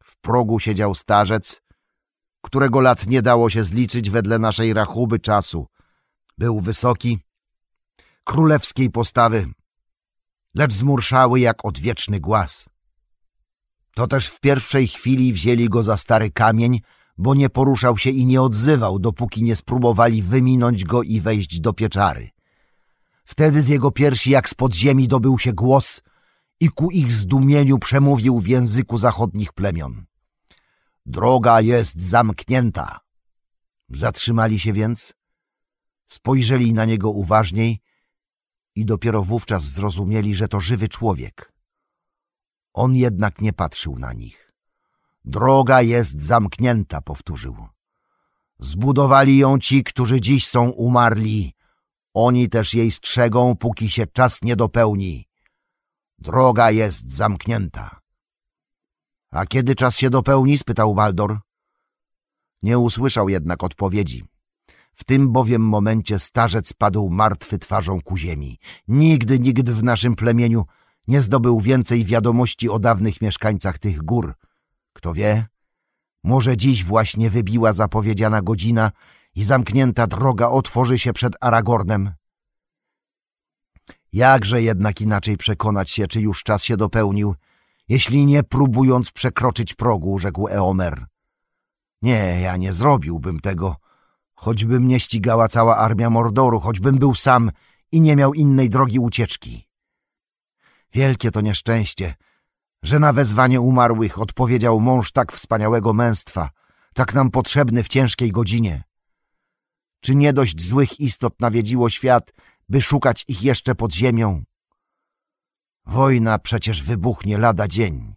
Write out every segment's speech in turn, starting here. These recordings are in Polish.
W progu siedział starzec, którego lat nie dało się zliczyć wedle naszej rachuby czasu. Był wysoki, królewskiej postawy, lecz zmurszały jak odwieczny głaz. To też w pierwszej chwili wzięli go za stary kamień, bo nie poruszał się i nie odzywał, dopóki nie spróbowali wyminąć go i wejść do pieczary. Wtedy z jego piersi jak spod ziemi dobył się głos i ku ich zdumieniu przemówił w języku zachodnich plemion. Droga jest zamknięta. Zatrzymali się więc, spojrzeli na niego uważniej i dopiero wówczas zrozumieli, że to żywy człowiek. On jednak nie patrzył na nich. Droga jest zamknięta, powtórzył. Zbudowali ją ci, którzy dziś są umarli. Oni też jej strzegą, póki się czas nie dopełni. Droga jest zamknięta. A kiedy czas się dopełni? Spytał Baldor. Nie usłyszał jednak odpowiedzi. W tym bowiem momencie starzec padł martwy twarzą ku ziemi. Nigdy nikt w naszym plemieniu nie zdobył więcej wiadomości o dawnych mieszkańcach tych gór. Kto wie, może dziś właśnie wybiła zapowiedziana godzina i zamknięta droga otworzy się przed Aragornem. Jakże jednak inaczej przekonać się, czy już czas się dopełnił, jeśli nie próbując przekroczyć progu, rzekł Eomer. Nie, ja nie zrobiłbym tego, choćby mnie ścigała cała armia Mordoru, choćbym był sam i nie miał innej drogi ucieczki. Wielkie to nieszczęście, że na wezwanie umarłych odpowiedział mąż tak wspaniałego męstwa, tak nam potrzebny w ciężkiej godzinie. Czy nie dość złych istot nawiedziło świat, by szukać ich jeszcze pod ziemią? Wojna przecież wybuchnie lada dzień.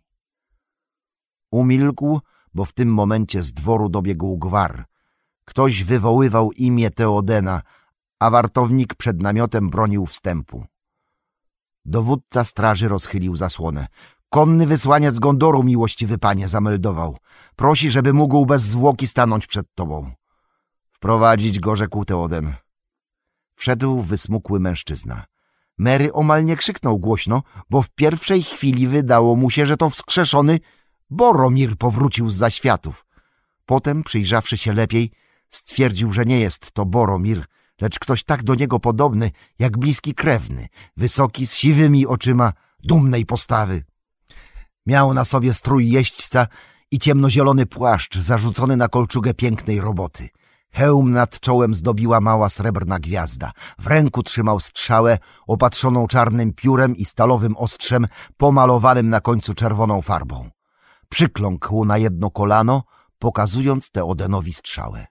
Umilkł, bo w tym momencie z dworu dobiegł gwar. Ktoś wywoływał imię Teodena, a wartownik przed namiotem bronił wstępu. Dowódca straży rozchylił zasłonę. Konny wysłaniec Gondoru, miłościwy panie, zameldował. Prosi, żeby mógł bez zwłoki stanąć przed tobą. Wprowadzić go, rzekł Teoden. Wszedł wysmukły mężczyzna. Merry omal nie krzyknął głośno, bo w pierwszej chwili wydało mu się, że to wskrzeszony Boromir powrócił zza światów. Potem, przyjrzawszy się lepiej, stwierdził, że nie jest to Boromir, lecz ktoś tak do niego podobny, jak bliski krewny, wysoki, z siwymi oczyma, dumnej postawy. Miał na sobie strój jeźdźca i ciemnozielony płaszcz zarzucony na kolczugę pięknej roboty. Hełm nad czołem zdobiła mała srebrna gwiazda. W ręku trzymał strzałę opatrzoną czarnym piórem i stalowym ostrzem pomalowanym na końcu czerwoną farbą. Przykląkł na jedno kolano, pokazując Teodenowi strzałę.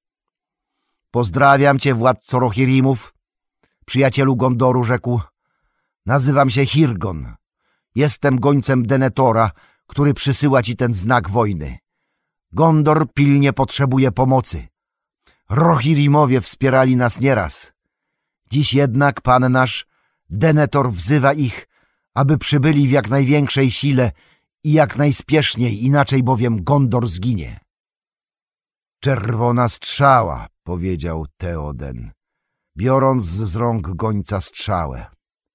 Pozdrawiam cię, władco Rohirrimów, przyjacielu Gondoru, rzekł. Nazywam się Hirgon. Jestem gońcem Denetora, który przysyła ci ten znak wojny. Gondor pilnie potrzebuje pomocy. Rohirrimowie wspierali nas nieraz. Dziś jednak pan nasz, Denethor, wzywa ich, aby przybyli w jak największej sile i jak najspieszniej, inaczej bowiem Gondor zginie. Czerwona strzała, powiedział Teoden, biorąc z rąk gońca strzałę.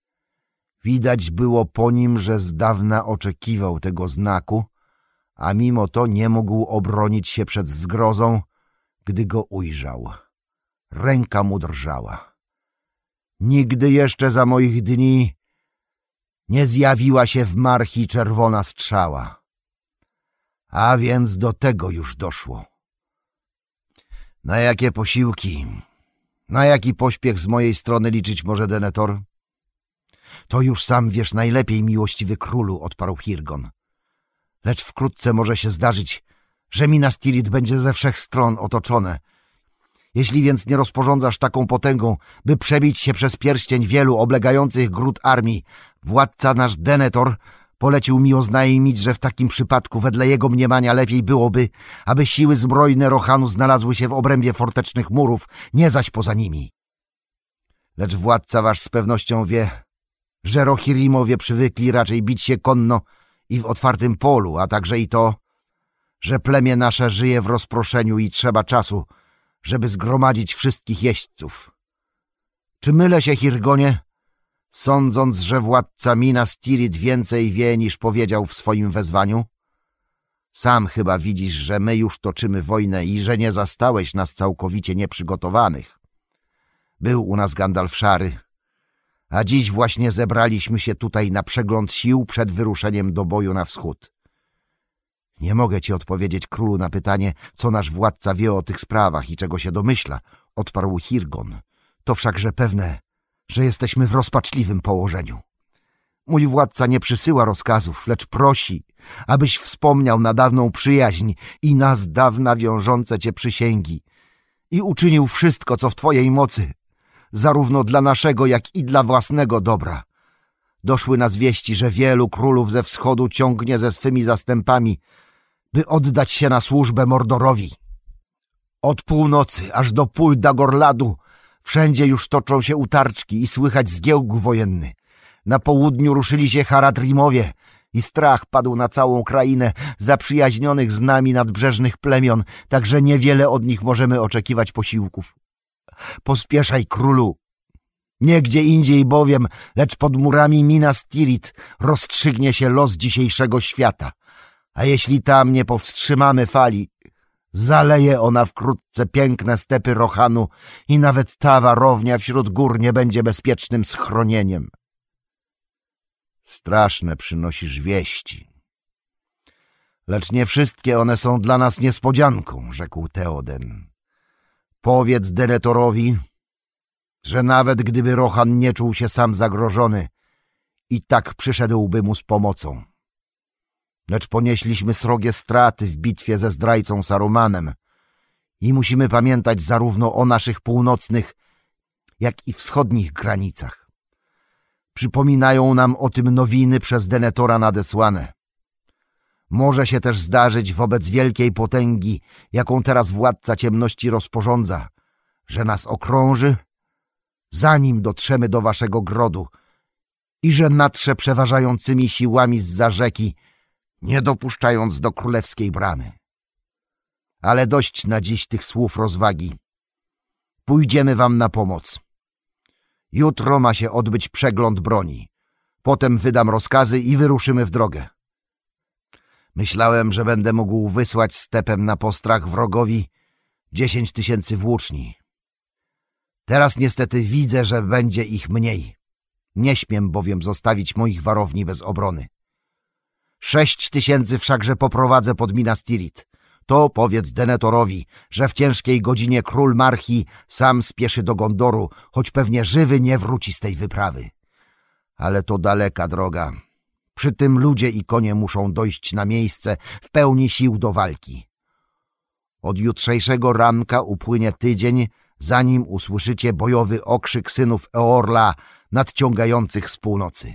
Widać było po nim, że z dawna oczekiwał tego znaku, a mimo to nie mógł obronić się przed zgrozą, gdy go ujrzał. Ręka mu drżała. Nigdy jeszcze za moich dni nie zjawiła się w Marchi czerwona strzała. A więc do tego już doszło. Na jakie posiłki, na jaki pośpiech z mojej strony liczyć może Denethor? To już sam wiesz najlepiej, miłościwy królu, odparł Hirgon. Lecz wkrótce może się zdarzyć, że Minas Tirith będzie ze wszech stron otoczone. Jeśli więc nie rozporządzasz taką potęgą, by przebić się przez pierścień wielu oblegających gród armii, władca nasz Denethor polecił mi oznajmić, że w takim przypadku wedle jego mniemania lepiej byłoby, aby siły zbrojne Rohanu znalazły się w obrębie fortecznych murów, nie zaś poza nimi. Lecz władca wasz z pewnością wie, że Rohirrimowie przywykli raczej bić się konno i w otwartym polu, a także i to, że plemię nasze żyje w rozproszeniu i trzeba czasu, żeby zgromadzić wszystkich jeźdźców. Czy mylę się, Hirgonie, sądząc, że władca Minas Tirith więcej wie, niż powiedział w swoim wezwaniu? Sam chyba widzisz, że my już toczymy wojnę i że nie zastałeś nas całkowicie nieprzygotowanych. Był u nas Gandalf Szary, a dziś właśnie zebraliśmy się tutaj na przegląd sił przed wyruszeniem do boju na wschód. Nie mogę ci odpowiedzieć, królu, na pytanie, co nasz władca wie o tych sprawach i czego się domyśla, odparł Hirgon. To wszakże pewne, że jesteśmy w rozpaczliwym położeniu. Mój władca nie przysyła rozkazów, lecz prosi, abyś wspomniał na dawną przyjaźń i na z dawna wiążące cię przysięgi i uczynił wszystko, co w twojej mocy, zarówno dla naszego, jak i dla własnego dobra. Doszły nas wieści, że wielu królów ze wschodu ciągnie ze swymi zastępami, by oddać się na służbę Mordorowi. Od północy aż do pól Dagorladu wszędzie już toczą się utarczki i słychać zgiełk wojenny. Na południu ruszyli się Haradrimowie i strach padł na całą krainę zaprzyjaźnionych z nami nadbrzeżnych plemion, tak że niewiele od nich możemy oczekiwać posiłków. Pospieszaj, królu. Nie gdzie indziej bowiem, lecz pod murami Minas Tirith rozstrzygnie się los dzisiejszego świata. A jeśli tam nie powstrzymamy fali, zaleje ona wkrótce piękne stepy Rohanu i nawet ta warownia wśród gór nie będzie bezpiecznym schronieniem. Straszne przynosisz wieści. Lecz nie wszystkie one są dla nas niespodzianką, rzekł Theoden. Powiedz Denethorowi, że nawet gdyby Rohan nie czuł się sam zagrożony, i tak przyszedłby mu z pomocą. Lecz ponieśliśmy srogie straty w bitwie ze zdrajcą Sarumanem i musimy pamiętać zarówno o naszych północnych, jak i wschodnich granicach. Przypominają nam o tym nowiny przez Denethora nadesłane. Może się też zdarzyć wobec wielkiej potęgi, jaką teraz władca ciemności rozporządza, że nas okrąży, zanim dotrzemy do waszego grodu i że natrze przeważającymi siłami zza rzeki, nie dopuszczając do królewskiej bramy. Ale dość na dziś tych słów rozwagi. Pójdziemy wam na pomoc. Jutro ma się odbyć przegląd broni. Potem wydam rozkazy i wyruszymy w drogę. Myślałem, że będę mógł wysłać stepem na postrach wrogowi 10 000 włóczni. Teraz niestety widzę, że będzie ich mniej. Nie śmiem bowiem zostawić moich warowni bez obrony. 6 000 wszakże poprowadzę pod Minas Tirith. To powiedz Denethorowi, że w ciężkiej godzinie król Marchi sam spieszy do Gondoru, choć pewnie żywy nie wróci z tej wyprawy. Ale to daleka droga. Przy tym ludzie i konie muszą dojść na miejsce w pełni sił do walki. Od jutrzejszego ranka upłynie tydzień, zanim usłyszycie bojowy okrzyk synów Eorla nadciągających z północy.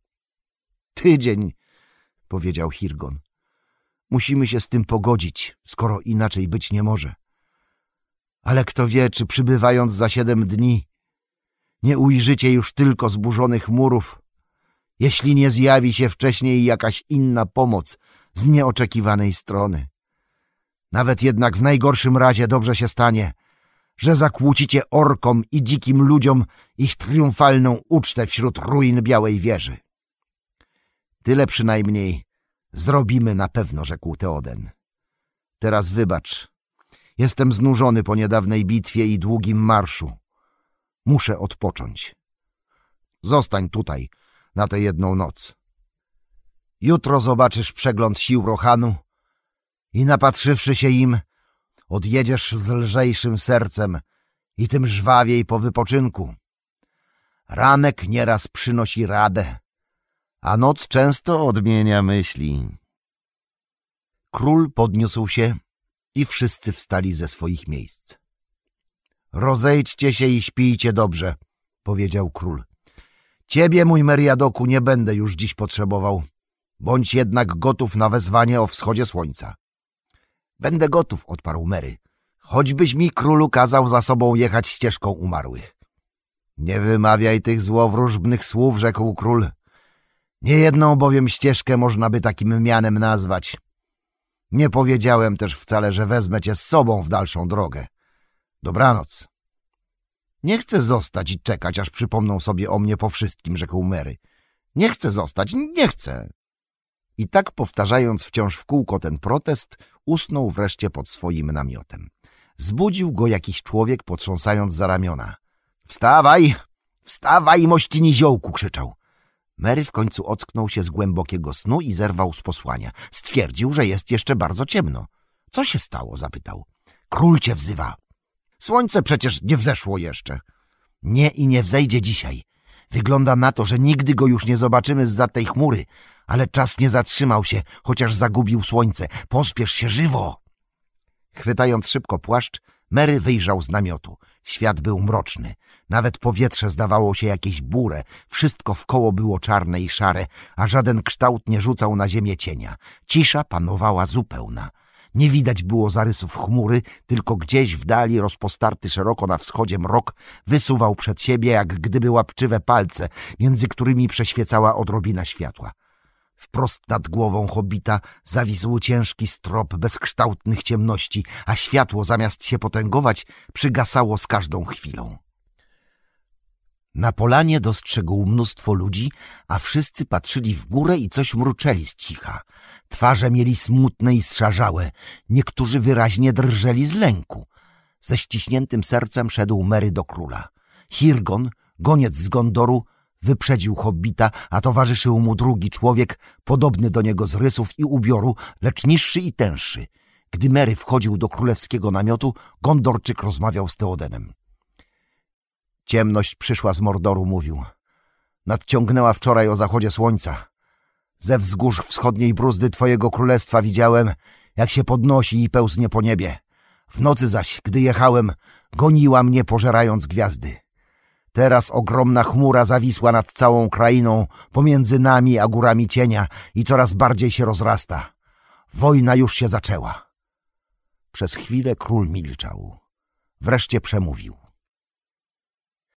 Tydzień, powiedział Hirgon. Musimy się z tym pogodzić, skoro inaczej być nie może. Ale kto wie, czy przybywając za 7 dni nie ujrzycie już tylko zburzonych murów, jeśli nie zjawi się wcześniej jakaś inna pomoc z nieoczekiwanej strony. Nawet jednak w najgorszym razie dobrze się stanie, że zakłócicie orkom i dzikim ludziom ich triumfalną ucztę wśród ruin Białej Wieży. Tyle przynajmniej zrobimy na pewno, rzekł Theoden. Teraz wybacz. Jestem znużony po niedawnej bitwie i długim marszu. Muszę odpocząć. Zostań tutaj na tę jedną noc. Jutro zobaczysz przegląd sił Rohanu i napatrzywszy się im, odjedziesz z lżejszym sercem i tym żwawiej po wypoczynku. Ranek nieraz przynosi radę, a noc często odmienia myśli. Król podniósł się i wszyscy wstali ze swoich miejsc. Rozejdźcie się i śpijcie dobrze, powiedział król. Ciebie, mój Meriadoku, nie będę już dziś potrzebował. Bądź jednak gotów na wezwanie o wschodzie słońca. Będę gotów, odparł Merry. Choćbyś mi, królu, kazał za sobą jechać ścieżką umarłych. Nie wymawiaj tych złowróżbnych słów, rzekł król. Niejedną bowiem ścieżkę można by takim mianem nazwać. Nie powiedziałem też wcale, że wezmę cię z sobą w dalszą drogę. Dobranoc. Nie chcę zostać i czekać, aż przypomną sobie o mnie po wszystkim, rzekł Merry. Nie chcę zostać, nie chcę. I tak powtarzając wciąż w kółko ten protest, usnął wreszcie pod swoim namiotem. Zbudził go jakiś człowiek, potrząsając za ramiona. Wstawaj! Wstawaj, mości niziołku! Krzyczał. Mary w końcu ocknął się z głębokiego snu i zerwał z posłania. Stwierdził, że jest jeszcze bardzo ciemno. Co się stało? Zapytał. Król cię wzywa. Słońce przecież nie wzeszło jeszcze. Nie i nie wzejdzie dzisiaj. Wygląda na to, że nigdy go już nie zobaczymy zza tej chmury, ale czas nie zatrzymał się, chociaż zagubił słońce. Pospiesz się żywo! Chwytając szybko płaszcz, Mary wyjrzał z namiotu. Świat był mroczny. Nawet powietrze zdawało się jakieś burę. Wszystko wkoło było czarne i szare, a żaden kształt nie rzucał na ziemię cienia. Cisza panowała zupełna. Nie widać było zarysów chmury, tylko gdzieś w dali rozpostarty szeroko na wschodzie mrok wysuwał przed siebie jak gdyby łapczywe palce, między którymi przeświecała odrobina światła. Wprost nad głową hobita zawisł ciężki strop bezkształtnych ciemności, a światło zamiast się potęgować przygasało z każdą chwilą. Na polanie dostrzegł mnóstwo ludzi, a wszyscy patrzyli w górę i coś mruczeli z cicha. Twarze mieli smutne i zszarzałe, niektórzy wyraźnie drżeli z lęku. Ze ściśniętym sercem szedł Mary do króla. Hirgon, goniec z Gondoru, wyprzedził hobbita, a towarzyszył mu drugi człowiek, podobny do niego z rysów i ubioru, lecz niższy i tęższy. Gdy Mary wchodził do królewskiego namiotu, Gondorczyk rozmawiał z Teodenem. Ciemność przyszła z Mordoru, mówił. Nadciągnęła wczoraj o zachodzie słońca. Ze wzgórz wschodniej bruzdy twojego królestwa widziałem, jak się podnosi i pełznie po niebie. W nocy zaś, gdy jechałem, goniła mnie, pożerając gwiazdy. Teraz ogromna chmura zawisła nad całą krainą, pomiędzy nami a górami cienia i coraz bardziej się rozrasta. Wojna już się zaczęła. Przez chwilę król milczał. Wreszcie przemówił.